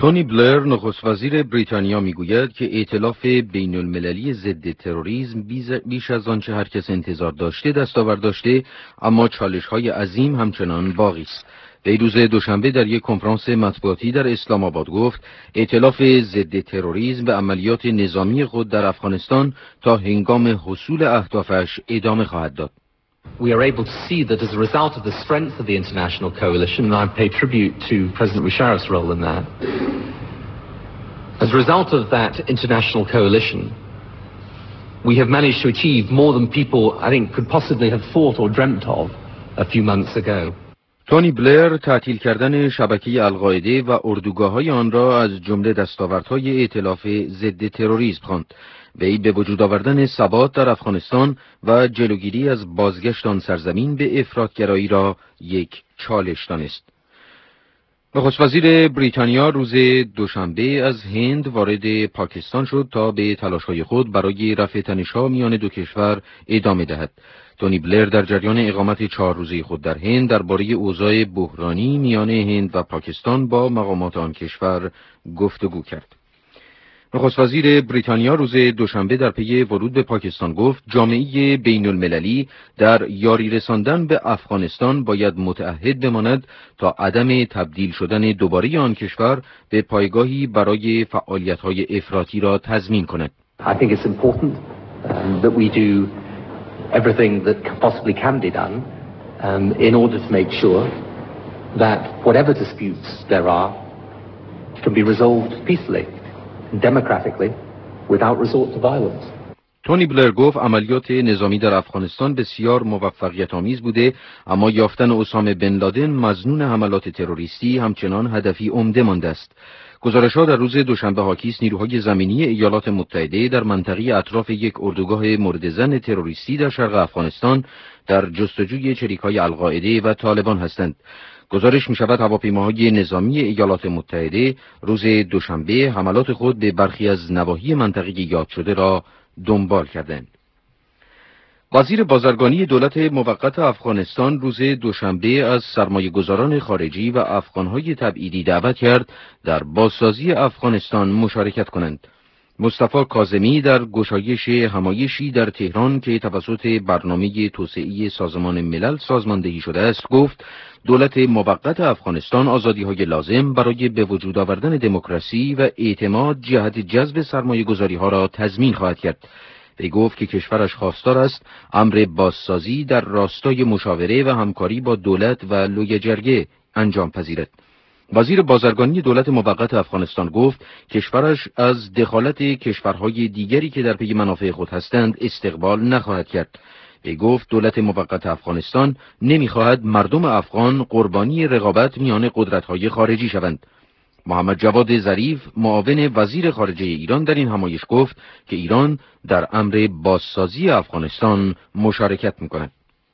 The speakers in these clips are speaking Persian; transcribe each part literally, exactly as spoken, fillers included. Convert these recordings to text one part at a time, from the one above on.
تونی بلر نخست وزیر بریتانیا میگوید که ائتلاف بین المللی ضد تروریسم بیش از آنچه هر کس انتظار داشته دستاورد داشته، اما چالش‌های عظیم همچنان باقی است. وی روز دوشنبه در یک کنفرانس مطبوعاتی در اسلام آباد گفت ائتلاف ضد تروریسم به عملیات نظامی خود در افغانستان تا هنگام حصول اهدافش ادامه خواهد داد. We are able to see that as a result of the strength of the international coalition, and I pay tribute to President Musharraf's role in that, as a result of that international coalition, we have managed to achieve more than people, I think, could possibly have thought or dreamt of a few months ago. تونی بلر تعطیل کردن شبکه القاعده و اردوگاه‌های آن را از جمله دستاوردهای ائتلاف ضد تروریسم خواند. وی به وجود آوردن ثبات در افغانستان و جلوگیری از بازگشت آن سرزمین به افراطگرایی را یک چالش دانست. نخست وزیر بریتانیا روز دوشنبه از هند وارد پاکستان شد تا به تلاش‌های خود برای رفع تنش‌ها میان دو کشور ادامه دهد. تونی بلر در جریان اقامت چهار روزه خود در هند درباره اوضاع بحرانی میان هند و پاکستان با مقامات آن کشور گفتگو کرد. نخست وزیر بریتانیا روز دوشنبه در پی ورود به پاکستان گفت جامعه بین المللی در یاری رساندن به افغانستان باید متعهد بماند تا عدم تبدیل شدن دوباره آن کشور به پایگاهی برای فعالیت‌های افراطی را تضمین کند. I think it's important um, that we do everything that possibly can be done um, in order to make sure that whatever disputes there are can be resolved peacefully, democratically, without resort to violence. تونی بلر گفت عملیات نظامی در افغانستان بسیار موفقیت آمیز بوده، اما یافتن اسامه بن لادن مظنون حملات تروریستی همچنان هدفی عمده مانده است. گزارش‌ها در روز دوشنبه حاکی است نیروهای زمینی ایالات متحده در منطقه اطراف یک اردوگاه مورد ظن تروریستی در شرق افغانستان در جستجوی چریک‌های القاعده و طالبان هستند. گزارش می‌شود هواپیماهای نظامی ایالات متحده روز دوشنبه حملات خود به برخی از نواحی منطقه یاد شده را دنبال کردند. وزیر بازرگانی دولت موقت افغانستان روز دوشنبه از سرمایه‌گذاران خارجی و افغان‌های تبعیدی دعوت کرد در بازسازی افغانستان مشارکت کنند. مصطفی کاظمی در گشایش همایشی در تهران که توسط برنامه توسعه سازمان ملل سازماندهی شده است گفت دولت موقت افغانستان آزادی‌های لازم برای به وجود آوردن دموکراسی و اعتماد جهت جذب سرمایه‌گذاری‌ها را تضمین خواهد کرد. وی گفت که کشورش خواستار است امر بازسازی در راستای مشاوره و همکاری با دولت و لویجرگه انجام پذیرد. وزیر بازرگانی دولت موقت افغانستان گفت کشورش از دخالت کشورهای دیگری که در پی منافع خود هستند استقبال نخواهد کرد. وی گفت دولت موقت افغانستان نمیخواهد مردم افغان قربانی رقابت میان قدرت‌های خارجی شوند. محمد جواد ظریف معاون وزیر خارجه ایران در این همایش گفت که ایران در امر بازسازی افغانستان مشارکت می‌کند.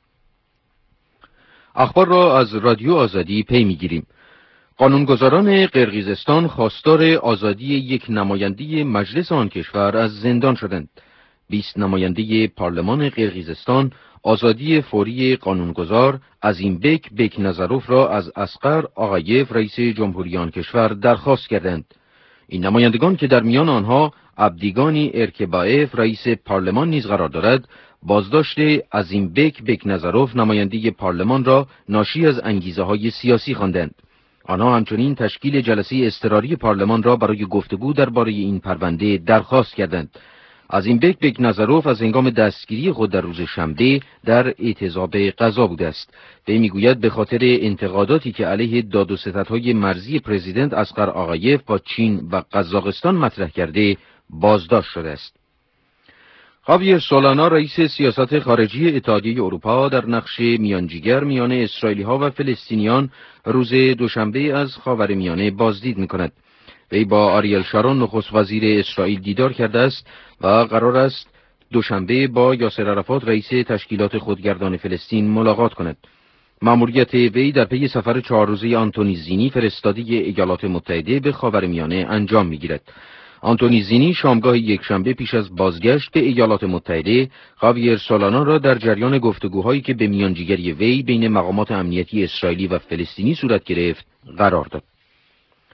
اخبار را از رادیو آزادی پی می‌گیریم. قانونگذاران قرقیزستان خواستار آزادی یک نماینده مجلس آن کشور از زندان شدند. بیست نماینده پارلمان قرقیزستان آزادی فوری قانونگذار عظیمبک بکنظروف را از اصغر آقایف رئیس جمهوری آن کشور درخواست کردند. این نمایندگان که در میان آنها عبدیگانی ارکبایف رئیس پارلمان نیز قرار دارد، بازداشت عظیمبک بکنظروف نماینده پارلمان را ناشی از انگیزه های سیاسی خواندند. آنها همچنین تشکیل جلسه اضطراری پارلمان را برای گفتگو درباره این پرونده درخواست کردند. عظیمبک بکنظروف از هنگام دستگیری خود در روز شنبه در اعتضاب قضا بوده است. وی میگوید به خاطر انتقاداتی که علیه داد و ستدهای مرزی پرزیدنت اصغر آقایف با چین و قزاقستان مطرح کرده بازداشت شده است. خاویر سولانا رئیس سیاست خارجی اتحادیه اروپا در نقش میانجیگر میان اسرائیلی‌ها و فلسطینیان روز دوشنبه از خاورمیانه بازدید می‌کند. وی با آریل شارون نخست وزیر اسرائیل دیدار کرده است و قرار است دوشنبه با یاسر عرفات رئیس تشکیلات خودگردان فلسطین ملاقات کند. مأموریت وی در پی سفر چهار روزه آنتونی زینی فرستاده ایالات متحده به خاورمیانه انجام می‌گیرد. آنتونی زینی شامگاه یکشنبه پیش از بازگشت به ایالات متحده خاویر سولانا را در جریان گفتگوهایی که به میانجیگری وی بین مقامات امنیتی اسرائیلی و فلسطینی صورت گرفت قرار داد.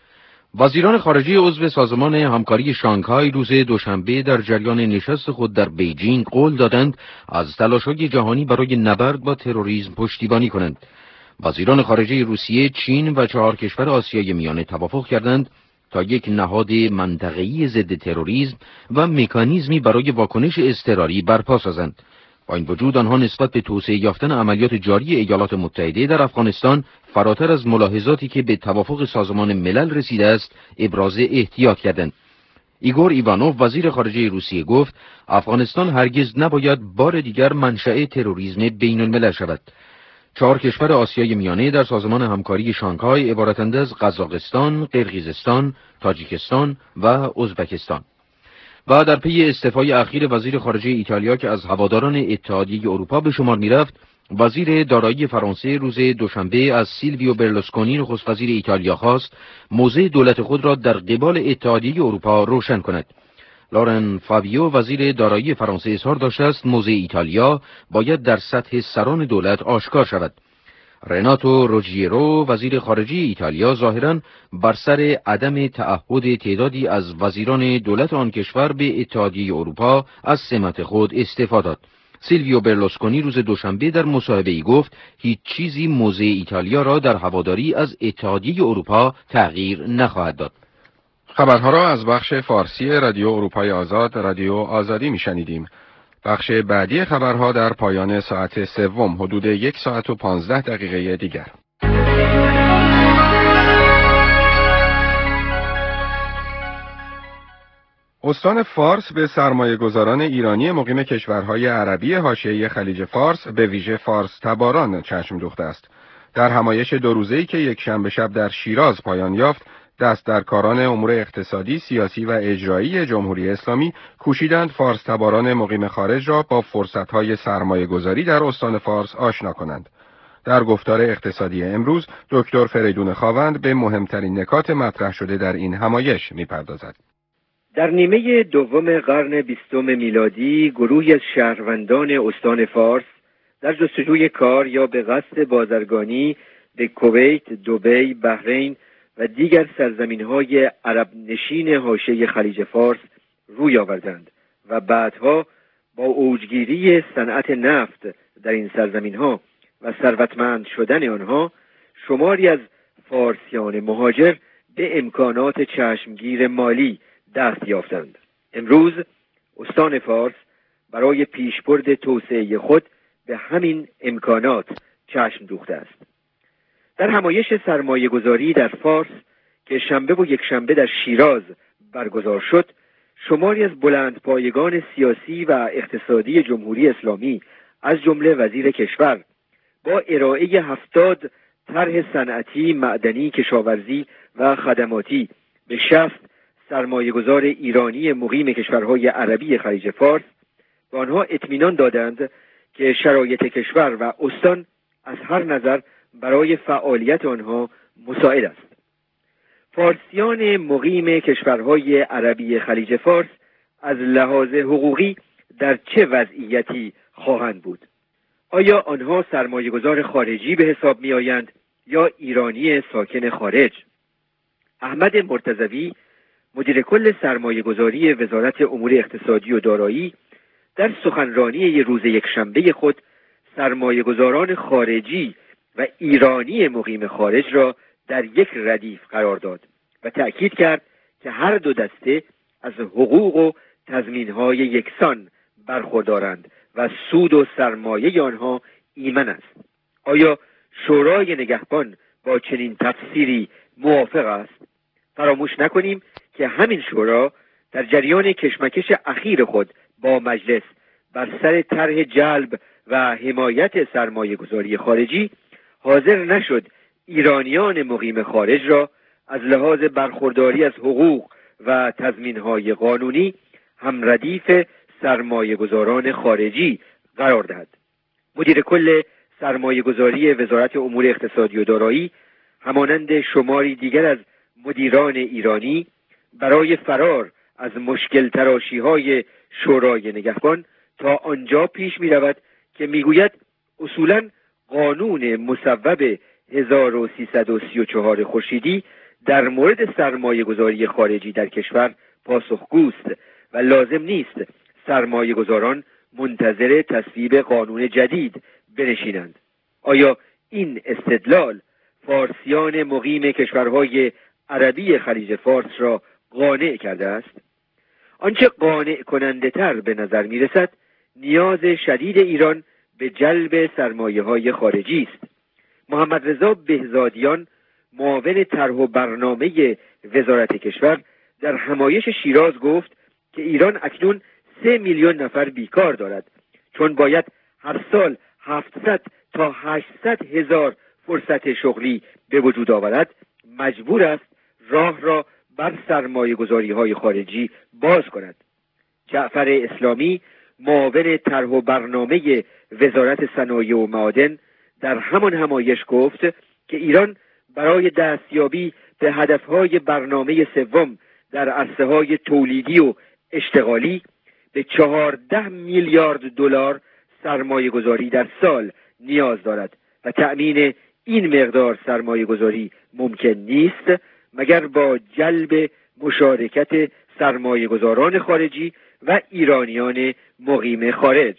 وزیران خارجه عضو سازمان همکاری شانگهای روز دوشنبه در جریان نشست خود در بیجینگ قول دادند از تلاش‌های جهانی برای نبرد با تروریسم پشتیبانی کنند. وزیران خارجه روسیه، چین و چهار کشور آسیای میانه توافق کردند تا یک نهاد منطقه‌ای ضد تروریسم و مکانیزمی برای واکنش اضطراری برپا سازند. با این وجود آنها نسبت به توسعه یافتن عملیات جاری ایالات متحده در افغانستان فراتر از ملاحظاتی که به توافق سازمان ملل رسیده است ابراز احتیاط کردند. ایگور ایوانوف وزیر خارجه روسیه گفت افغانستان هرگز نباید بار دیگر منشأ تروریسم بین الملل شود. چهار کشور آسیای میانه در سازمان همکاری شانگهای عبارتند از قزاقستان، قرقیزستان، تاجیکستان و ازبکستان. و در پی استعفای اخیر وزیر خارجه ایتالیا که از هواداران اتحادیه اروپا به شمار می‌رفت، وزیر دارایی فرانسه روز دوشنبه از سیلویو برلوسکونی نخست وزیر ایتالیا خواست موضع دولت خود را در قبال اتحادیه اروپا روشن کند. لورن فابیو وزیر دارایی فرانسه اظهار داشته است موضع ایتالیا باید در سطح سران دولت آشکار شود. رناتو روجیرو وزیر خارجه ایتالیا ظاهراً بر سر عدم تعهد تعدادی از وزیران دولت آن کشور به اتحادیه اروپا از سمت خود استعفا داد. سیلویو برلوسکونی روز دوشنبه در مصاحبه‌ای گفت هیچ چیزی موضع ایتالیا را در هواداری از اتحادیه اروپا تغییر نخواهد داد. خبرها را از بخش فارسی رادیو اروپای آزاد، رادیو آزادی میشنیدیم. بخش بعدی خبرها در پایان ساعت سوم حدود یک ساعت و پانزده دقیقه دیگر. استان فارس به سرمایه‌گذاران ایرانی مقیم کشورهای عربی حاشیه خلیج فارس به ویژه فارس تباران چشم دوخته است. در همایش دو روزه‌ای که یک شنبه شب در شیراز پایان یافت، دست در کاران امور اقتصادی، سیاسی و اجرایی جمهوری اسلامی کوشیدند فارس تباران مقیم خارج را با فرصت‌های سرمایه‌گذاری در استان فارس آشنا کنند. در گفتار اقتصادی امروز، دکتر فریدون خاوند به مهمترین نکات مطرح شده در این همایش می‌پردازد. در نیمه دوم قرن بیستم میلادی، گروهی از شهروندان استان فارس در جستجوی کار یا به قصد بازرگانی به کویت، دبی، بحرین و دیگر سرزمین‌های عرب نشین حاشیه خلیج فارس روی آوردند و بعدها با اوجگیری صنعت نفت در این سرزمین‌ها و ثروتمند شدن آنها، شماری از فارسیان مهاجر به امکانات چشمگیر مالی دست یافتند. امروز استان فارس برای پیشبرد توسعه خود به همین امکانات چشم دوخته است. در همایش سرمایه‌گذاری در فارس که شنبه و یک شنبه در شیراز برگزار شد، شماری از بلندپایگان سیاسی و اقتصادی جمهوری اسلامی از جمله وزیر کشور با ارائه هفتاد طرح صنعتی، معدنی، کشاورزی و خدماتی به شصت سرمایه‌گذار ایرانی مقیم کشورهای عربی خلیج فارس به آنها اطمینان دادند که شرایط کشور و استان از هر نظر برای فعالیت آنها مساعد است. فارسیان مقیم کشورهای عربی خلیج فارس از لحاظ حقوقی در چه وضعیتی خواهند بود؟ آیا آنها سرمایه‌گذار خارجی به حساب می‌آیند یا ایرانی ساکن خارج؟ احمد مرتضوی مدیر کل سرمایه‌گذاری وزارت امور اقتصادی و دارایی در سخنرانی روز یکشنبه خود سرمایه‌گذاران خارجی و ایرانی مقیم خارج را در یک ردیف قرار داد و تأکید کرد که هر دو دسته از حقوق و تضمین‌های یکسان برخوردارند و سود و سرمایه آنها ایمن است. آیا شورای نگهبان با چنین تفسیری موافق است؟ فراموش نکنیم که همین شورا در جریان کشمکش اخیر خود با مجلس بر سر طرح جلب و حمایت سرمایه‌گذاری خارجی حاضر نشد ایرانیان مقیم خارج را از لحاظ برخورداری از حقوق و تضمین‌های قانونی هم ردیف سرمایه‌گذاران خارجی قرار دهد. مدیر کل سرمایه‌گذاری وزارت امور اقتصادی و دارایی همانند شماری دیگر از مدیران ایرانی برای فرار از مشکل تراشی‌های شورای نگهبان تا آنجا پیش می‌رود که می‌گوید اصولاً قانون مصوب هزار و سیصد و سی و چهار خورشیدی در مورد سرمایه گذاری خارجی در کشور پاسخگوست و لازم نیست سرمایه گذاران منتظر تصویب قانون جدید بنشینند. آیا این استدلال فارسیان مقیم کشورهای عربی خلیج فارس را قانع کرده است؟ آنچه قانع کننده تر به نظر می رسد نیاز شدید ایران به جلب سرمایه های خارجی است. محمد رضا بهزادیان، معاون طرح و برنامه وزارت کشور، در همایش شیراز گفت که ایران اکنون سه میلیون نفر بیکار دارد، چون باید هر سال هفتصد تا هشتصد هزار فرصت شغلی به وجود آورد، مجبور است راه را بر سرمایه گذاری های خارجی باز کند. جعفر اسلامی، معاون طرح و برنامه وزارت صنایع و معادن، در همان همایش گفت که ایران برای دستیابی به هدفهای برنامه سوم در عرصه‌های تولیدی و اشتغالی به چهارده میلیارد دلار سرمایه گذاری در سال نیاز دارد و تأمین این مقدار سرمایه گذاری ممکن نیست مگر با جلب مشارکت سرمایه گذاران خارجی و ایرانیان مقیم خارج.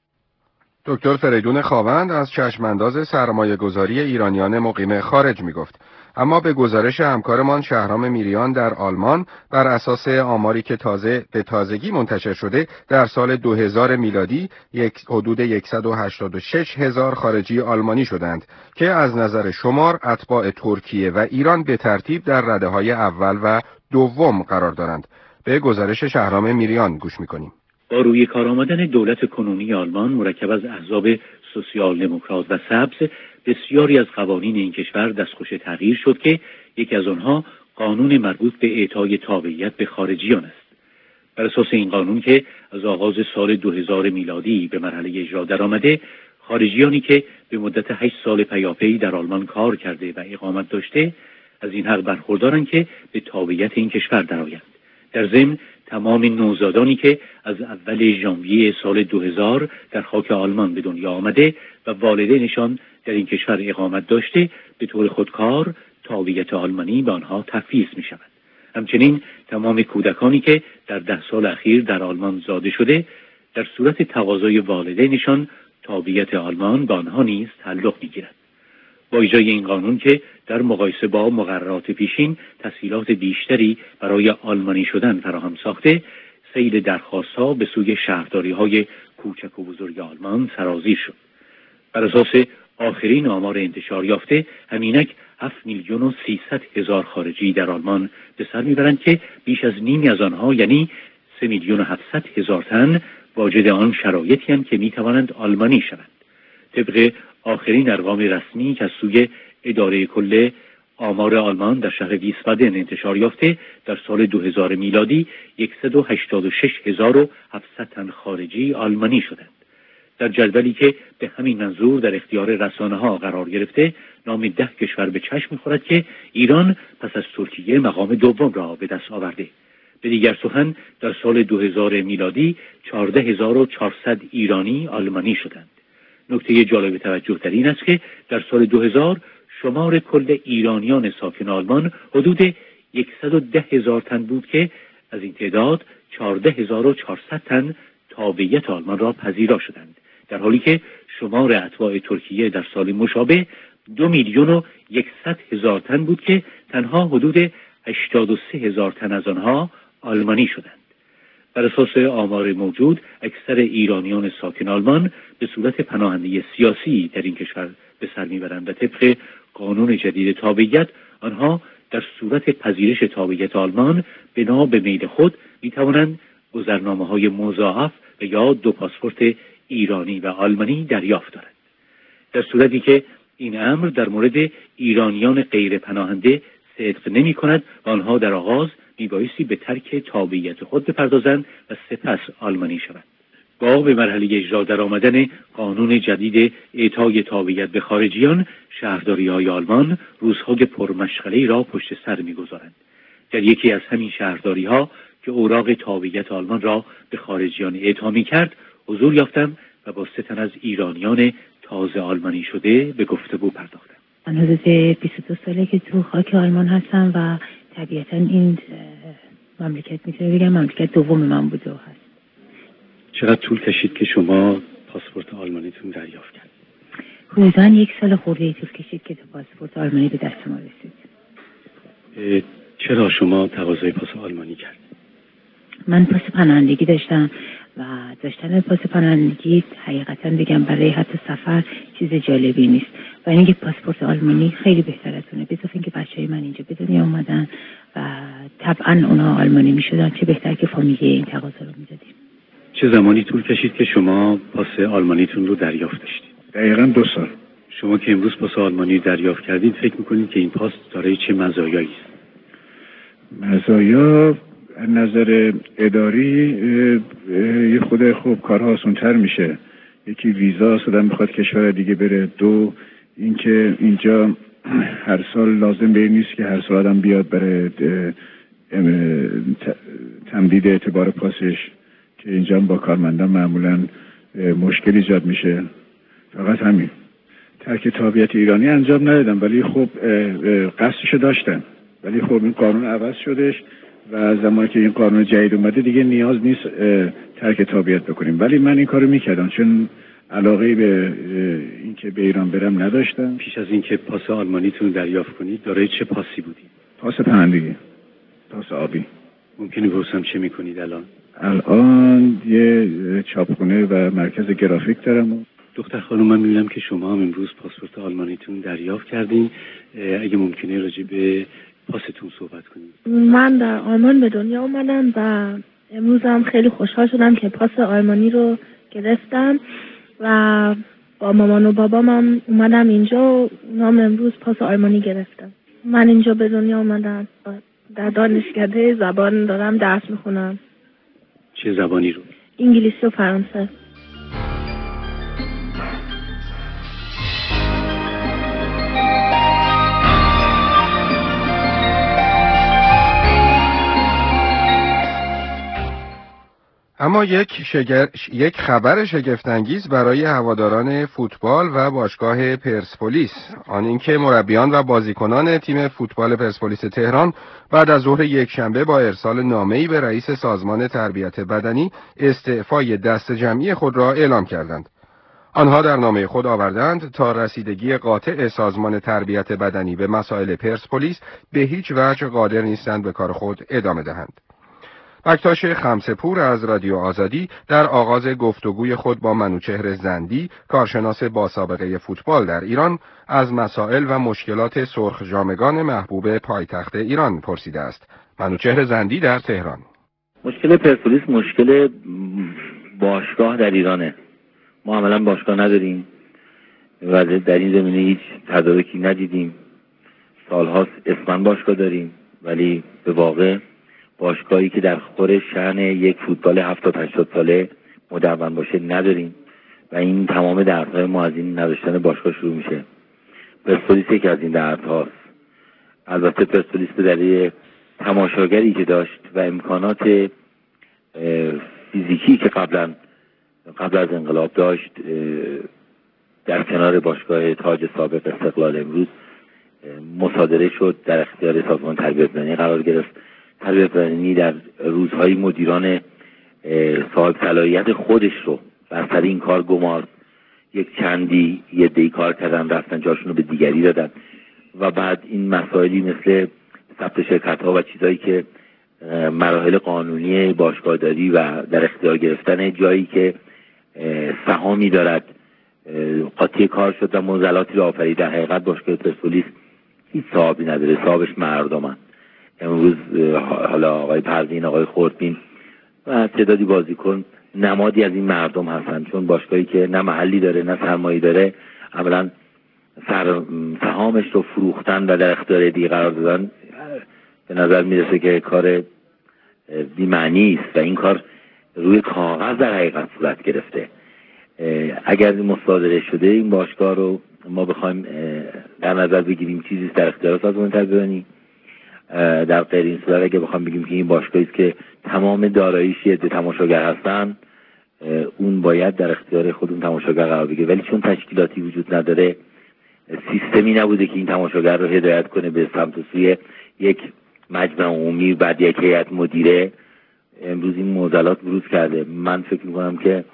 دکتر فریدون خاوند از چشمانداز سرمایه گذاری ایرانیان مقیم خارج می گفت. اما به گزارش همکارمان شهرام میریان در آلمان، بر اساس آماری که تازه به تازگی منتشر شده، در سال دو هزار میلادی یک حدود صد و هشتاد و شش هزار خارجی آلمانی شدند که از نظر شمار اتباع ترکیه و ایران به ترتیب در رده‌های اول و دوم قرار دارند. به گزارش شهرام میریان گوش می‌کنیم. با روی کار آمدن دولت کنونی آلمان مرکب از احزاب سوسیال دموکرات و سبز، بسیاری از قوانین این کشور دستخوش تغییر شد که یکی از آنها قانون مربوط به اعطای تابعیت به خارجیان است. بر اساس این قانون که از آغاز سال دو هزار میلادی به مرحله اجرا درآمده، خارجیانی که به مدت هشت سال پیاپی در آلمان کار کرده و اقامت داشته از این حق برخوردارند که به تابعیت این کشور درآیند. در ضمن تمام نوزادانی که از اول ژانویه سال دو هزار در خاک آلمان به دنیا آمده و والدینشان در این کشور اقامت داشته به طور خودکار تابعیت آلمانی به آنها تفویض می شود. همچنین تمام کودکانی که در ده سال اخیر در آلمان زاده شده در صورت تقاضای والدینشان تابعیت آلمان به آنها نیز تعلق می گیرد. با اجرای این قانون که در مقایسه با مقررات پیشین تسهیلات بیشتری برای آلمانی شدن فراهم ساخته، سیل درخواست‌ها به سوی شهرداری‌های کوچک و بزرگ آلمان سرازیر شد. بر اساس آخرین آمار انتشار یافته، همینک هفت میلیون و سیصد هزار خارجی در آلمان به سر میبرند که بیش از نیمی از آنها یعنی سه میلیون و هفتصد هزار تن واجد آن شرایطی هستند که میتوانند آلمانی شوند. طبق آخرین ارقام رسمی که از سوی اداره کل آمار آلمان در شهر ویسبادن انتشار یافته، در سال دو هزار میلادی صد و هشتاد و شش هزار و هفتصد تن خارجی آلمانی شدند. در جدولی که به همین منظور در اختیار رسانه‌ها قرار گرفته، نام ده کشور به چشم می‌خورد که ایران پس از ترکیه مقام دوم را به دست آورده. به دیگر سخن در سال دو هزار میلادی چهارده هزار و چهارصد ایرانی آلمانی شدند. نکته جالب توجه در این است که در سال دو هزار شمار کل ایرانیان ساکن آلمان حدود صد و ده هزار تن بود که از این تعداد چهارده هزار و چهارصد تن تابعیت آلمان را پذیرا شدند، در حالی که شمار اتباع ترکیه در سال مشابه دو میلیون و صد هزار تن بود که تنها حدود هشتاد و سه هزار تن از آنها آلمانی شدند. بر اساس آمار موجود، اکثر ایرانیان ساکن آلمان به صورت پناهنده سیاسی در این کشور به سر میبرند و طبق قانون جدید تابعیت آنها در صورت پذیرش تابعیت آلمان بنا به میل خود میتوانند گذرنامه‌های مضاعف و یا دو پاسپورت ایرانی و آلمانی دریافت دارند. در صورتی که این امر در مورد ایرانیان غیر پناهنده صدق نمی کند و آنها در آغاز میبایستی به ترک تابعیت خود بپردازند و سپس آلمانی شوند. با به مرحله اجرا در آمدن قانون جدید اعطای تابعیت به خارجیان، شهرداری‌های آلمان روزهای پرمشغله‌ای را پشت سر می‌گذارند. در یکی از همین شهرداری‌ها که اوراق تابعیت آلمان را به خارجیان اعطا می‌کرد، حضور یافتم و با سه تن از ایرانیان تازه آلمانی شده به گفتگو پرداختم. من حدود بیست و دو ساله که تو خاک آلمان هستم و طبیعتا این مملکت میتونه بگم مملکت دوم من بوده و هست. چقدر طول کشید که شما پاسپورت آلمانیتون دریافت کرد؟ حدوداً یک سال خورده طول کشید که تو پاسپورت آلمانی به دست ما رسید. چرا شما تقاضای پاس آلمانی کرد؟ من پاس پناهندگی داشتم و داشتن پاس پناهندگی حقیقتاً بگم برای حتی سفر چیز جالبی نیست و اینکه پاسپورت آلمانی خیلی بهتر از اونه، به اضافه اینکه بچهای من اینجا به دنیا اومدن و طبعاً اونا آلمانی میشدن، چه بهتر که فامیلی این تقاضا رو میدادیم. چه زمانی طول کشید که شما پاس آلمانیتون رو دریافت داشتید؟ دقیقاً دو سال. شما که امروز پاس آلمانی دریافت کردید فکر میکنید که این پاس دارای چه مزایایی است؟ مزایا از نظر اداری یه خود خوب کارها آسان‌تر میشه. یکی ویزا آدم بخواد کشور دیگه بره، دو اینکه اینجا هر سال لازم به نیست که هر سال آدم بیاد برای تمدید اعتبار پاسش که اینجا با کارمندان معمولا مشکل ایجاد میشه. فقط همین. ترک تابعیت ایرانی انجام ندادم ولی خب قصدشو داشتم، ولی خب این قانون عوض شدش و زمانی که این قانون جدید اومده دیگه نیاز نیست ترک تابعیت بکنیم، ولی من این کارو میکردم چون علاقه به اینکه به ایران برم نداشتم. پیش از اینکه پاس آلمانیتون دریافت کنید دارای چه پاسی بودید؟ پاس پناهندگی، پاس آبی. ممکنه بپرسم چه میکنید الان؟ الان یه چاپخونه و مرکز گرافیک دارم. دختر خانم، من می‌بینم که شما هم امروز پاسپورت آلمانیتون دریافت کردین. اگه ممکنه راجع به پاستون صحبت کنید. من در آلمان به دنیا اومدم و امروز هم خیلی خوشحال شدم که پاس آلمانی رو گرفتم و با مامان و بابام هم اومدم اینجا و اونا هم امروز پاس آلمانی گرفتم. من اینجا به دنیا اومدم در دانشکده زبان دارم درس میخونم. چه زبانی رو؟ انگلیسی و فرانسه. اما یک, شگر... یک خبر شگفت‌انگیز برای هواداران فوتبال و باشگاه پرسپولیس، آن اینکه مربیان و بازیکنان تیم فوتبال پرسپولیس تهران بعد از ظهر یکشنبه با ارسال نامه‌ای به رئیس سازمان تربیت بدنی استعفای دست جمعی خود را اعلام کردند. آنها در نامه خود آوردند تا رسیدگی قاطع سازمان تربیت بدنی به مسائل پرسپولیس به هیچ وجه قادر نیستند به کار خود ادامه دهند. بکتاش خمسه‌پور از رادیو آزادی در آغاز گفتگوی خود با منوچهر زندی، کارشناس با سابقه فوتبال در ایران، از مسائل و مشکلات سرخ جامگان محبوب پایتخت ایران پرسیده است. منوچهر زندی در تهران. مشکل پرسپولیس مشکل باشگاه در ایرانه. ما عملا باشگاه نداریم و در این زمینه هیچ تدارکی ندیدیم. سالهاست اسماً باشگاه داریم ولی به واقع باشگاهی که در خور شأن یک فوتبال هفتاد هشتاد ساله مدون باشه نداریم و این تمام دردهای ما از این نداشتن باشگاه شروع میشه. پرسپولیس یکی از این دردهاست. البته پرسپولیس به دلیل تماشاگری که داشت و امکانات فیزیکی که قبلا قبل از انقلاب داشت در کنار باشگاه تاج سابق استقلال امروز مصادره شد، در اختیار سازمان تربیت بدنی قرار گرفت. تربیت بدنی در روزهای مدیران صاحب صلاحیت خودش رو بر سر این کار گمارد. یک چندی یه دی کار کردن رفتن جاشون رو به دیگری دادن و بعد این مسائلی مثل ثبت شرکت ها و چیزایی که مراحل قانونی باشگاهداری و در اختیار گرفتن جایی که سهامی دارد قاطی کار شد و معضلاتی رو آفرید. در حقیقت باشگاه پرسپولیس هیچ صاحبی نداره، صاحبش مردمن. امروز حالا آقای پروین، آقای خردبین و تعدادی بازیکن نمادی از این مردم هستن، چون باشگاهی که نه محلی داره نه سرمایه‌ای داره اولا سر سهامش رو فروختن و در اختیار دیگه قرار دادن به نظر میرسه که کار بی‌معنی است و این کار روی کاغذ در حقیقت صورت گرفته. اگر مصادره شده این باشگاه رو ما بخوایم در نظر بگیریم چیزی در اختیار سازمان تربیت بدنی، در غیر این صورت اگه بخوام بگیم که این باشگاهی است که تمام داراییش یه تماشاگر هستن، اون باید در اختیار خودمون تماشاگر قرار بگیره، ولی چون تشکیلاتی وجود نداره سیستمی نبوده که این تماشاگر رو هدایت کنه به سمت سوی یک مجمع عمومی بعد یک هیئت مدیره. امروز این معضلات بروز کرده. من فکر میکنم که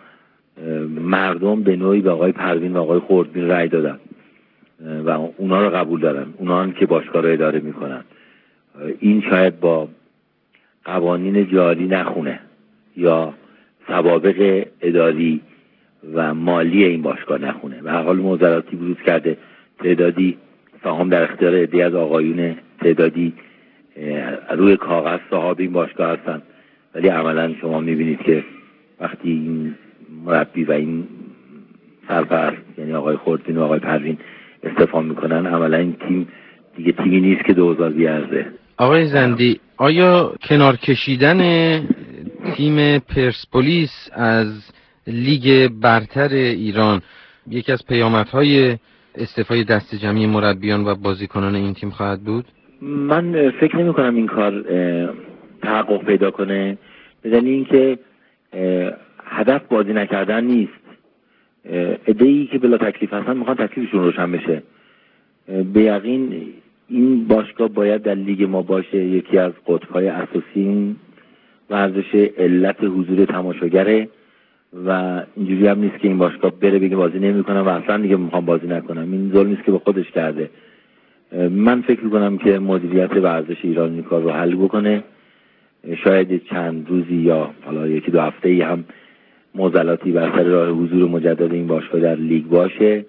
مردم به نوعی به آقای پروین و آقای خردبین رأی دادن و اونا رو قبول دارن، اونا هم که باشگاه رو اداره میکنن. این شاید با قوانین جاری نخونه یا سوابق اداری و مالی این باشگاه نخونه. به هر حال معضلاتی بروز کرده. تعدادی سهام در اختیار عده‌ای از آقایون، تعدادی روی کاغذ صاحب این باشگاه هستن، ولی عملا شما میبینید که وقتی این مربی و این سرپرست یعنی آقای خردبین و آقای پروین استعفا میکنن، عملا این تیم دیگه تیمی نیست که دوزار بیارزه. آقای زندی، آیا کنار کشیدن تیم پرسپولیس از لیگ برتر ایران یکی از پیامدهای استعفای دست جمعی مربیان و بازیکنان این تیم خواهد بود؟ من فکر نمی کنم این کار تحقق پیدا کنه، بدن این که هدف بازی نکردن نیست. عده‌ای که بلا تکلیف هستن میخوان تکلیفشون روشن بشه. به یقین این باشگاه باید در لیگ ما باشه. یکی از قطب‌های اساسی این ورزش علت حضور تماشاگره و اینجوری هم نیست که این باشگاه بره بگه بازی نمی‌کنم و اصلا دیگه میخوام بازی نکنم. این ظلمی است که به خودش کرده. من فکر می‌کنم که مدیریت ورزش ایران این کار رو حل بکنه. شاید چند روزی یا حالا یکی دو هفته‌ای هم معضلاتی بر سر راه حضور مجدد این باشگاه در لیگ باشه،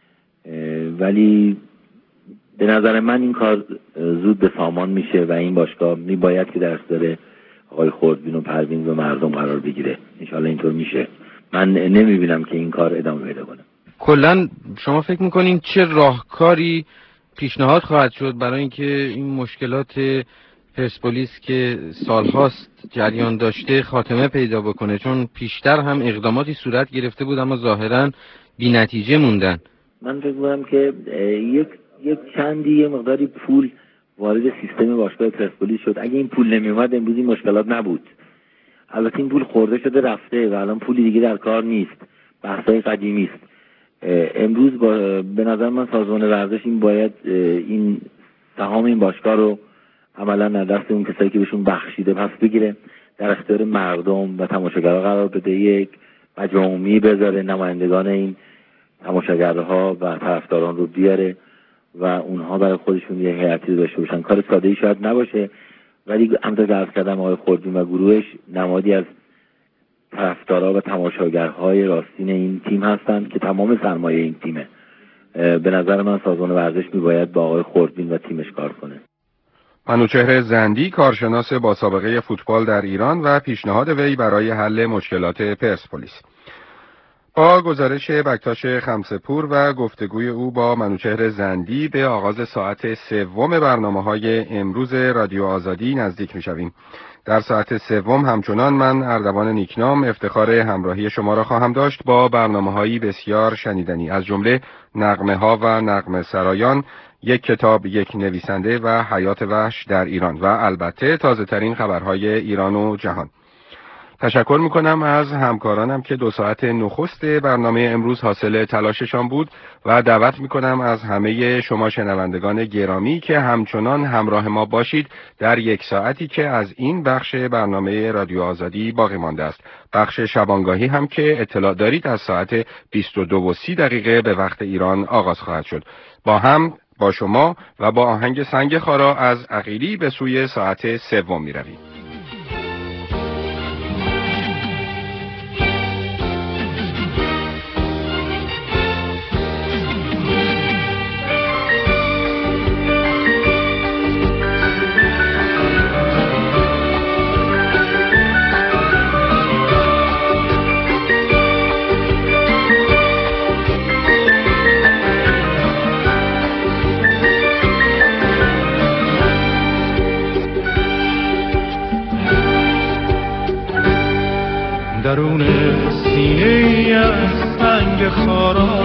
ولی به نظر من این کار زود به سامان میشه و این باشگاه میباید که در اختیار آقای خردبین و پروین و مردم قرار بگیره. انشالله اینطور میشه. من نمیبینم که این کار ادامه پیدا کنه. کلا شما فکر میکنین چه راهکاری پیشنهاد خواهد شد برای اینکه این مشکلات پرسپولیس که سالهاست جریان داشته خاتمه پیدا بکنه؟ چون پیشتر هم اقداماتی صورت گرفته بود اما ظاهراً بی نتیجه موندن. من فکر می‌کنم که یک یک چندی یه مقداری پول وارد سیستم باشگاه پرسپولیس شد. اگه این پول نمیومد امروز این مشکلات نبود. البته این پول خورده شده رفته و الان پولی دیگه در کار نیست. بحثای قدیمی است. امروز با به نظر من سازمان ورزش این باید این سهام این باشگاه رو عملا از دست اون کسایی که بهشون بخشیده پس بگیره، در اختیار مردم و تماشاگرها قرار بده، یک مجمع عمومی بذاره، نمایندگان این تماشاگرها و طرفداران رو بیاره و اونها برای خودشون یه هیئتی داشته باشن. کار ساده‌ای شاید نباشه، ولی همونطور که عرض کردم آقای خردبین و گروهش نمادی از طرفدارا و تماشاگرهای راستین این تیم هستند که تمام سرمایه این تیمه. به نظر من سازمان ورزش میباید با آقای خردبین و تیمش کار کنه. منوچهر زندی، کارشناس با سابقه فوتبال در ایران و پیشنهاد وی برای حل مشکلات پرسپولیس. با گزارش بکتاش خمسه‌پور و گفتگوی او با منوچهر زندی به آغاز ساعت سوم برنامه‌های امروز رادیو آزادی نزدیک می‌شویم. در ساعت سوم همچنان من اردوان نیکنام افتخار همراهی شما را خواهم داشت با برنامه‌هایی بسیار شنیدنی، از جمله نغمه‌ها و نغمه سرایان، یک کتاب، یک نویسنده و حیات وحش در ایران و البته تازه ترین خبرهای ایران و جهان. تشکر میکنم از همکارانم که دو ساعت نخست برنامه امروز حاصل تلاششان بود و دعوت میکنم از همه شما شنوندگان گرامی که همچنان همراه ما باشید در یک ساعتی که از این بخش برنامه رادیو آزادی باقی مانده است. بخش شبانگاهی هم که اطلاع دارید از ساعت بیست و دو و سی دقیقه به وقت ایران آغاز خواهد شد. با هم با شما و با آهنگ سنگ خارا از عقیلی به سوی ساعت سوم می رویم. درون سینه از سنگ خارا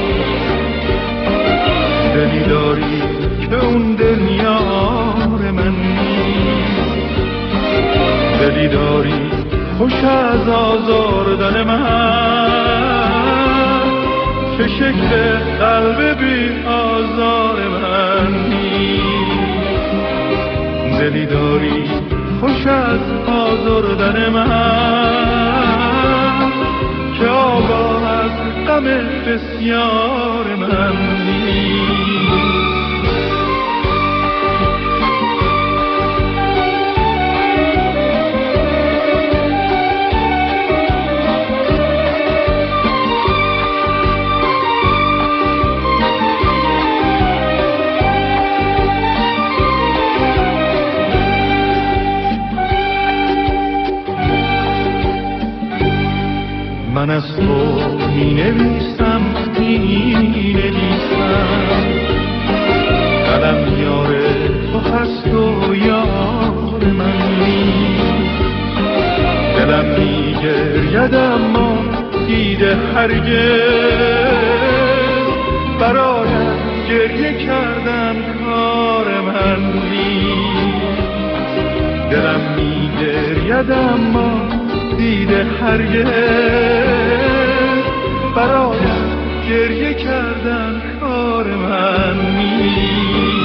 دلی داری که اون دل یار من نیست، دلی داری خوش از آزاردن من که شکل قلب بی آزار من نیست. دلی داری خوش از آزردن من که آگاه از غم بسیار من نیست. من از تو می نویسم می نویسم قلم یار تو هست و یار من نیست. دلم می گرید اما دیده هرگز برایت گریه کردن کار من نیست. دلم می گرید اما دیده هرگز برایت گریه کردن کار من نیست.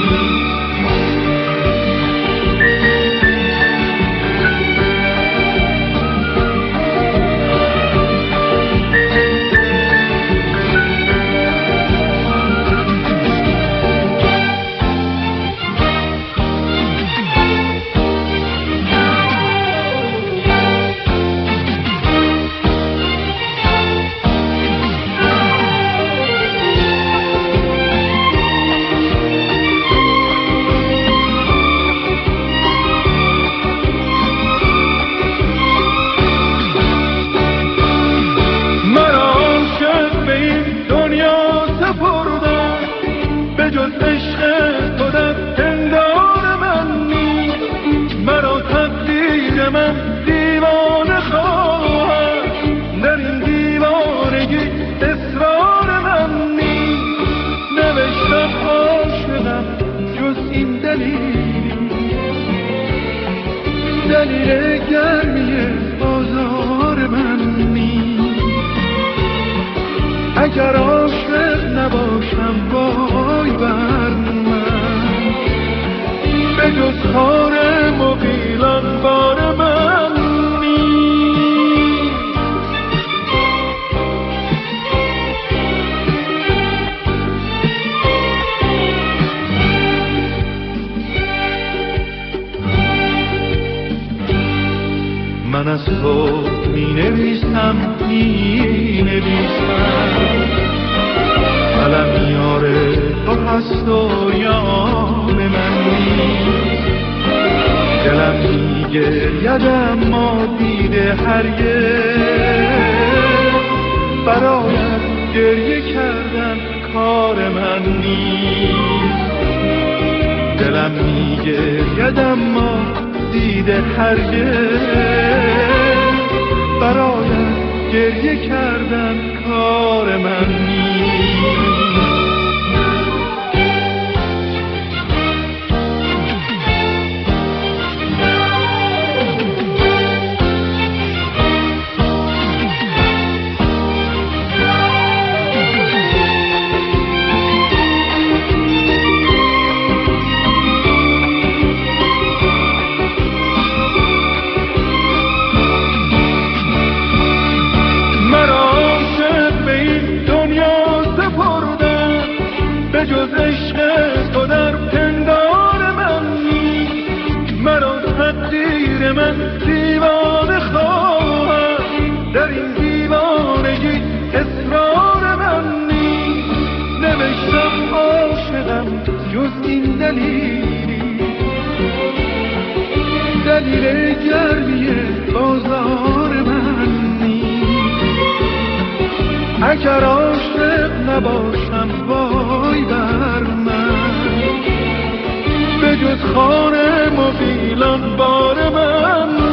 دلیل گرمی بازار من نیست. اگر عاشق نباشم وای بر من به جز کار مغیلان بار من نیست. من از تو می نویسم می نویسم قلم یار تو هست و یار من نیست. دلم می گرید اما دیده هرگز برایت گریه کردن کار من نیست. دلم می گرید اما دیده هرگز برایت گریه کردن کار من نیست. دلیل گرمی بازار من نیست. اگر عاشق نباشم وای بر من به جز خانه مغیلان بار من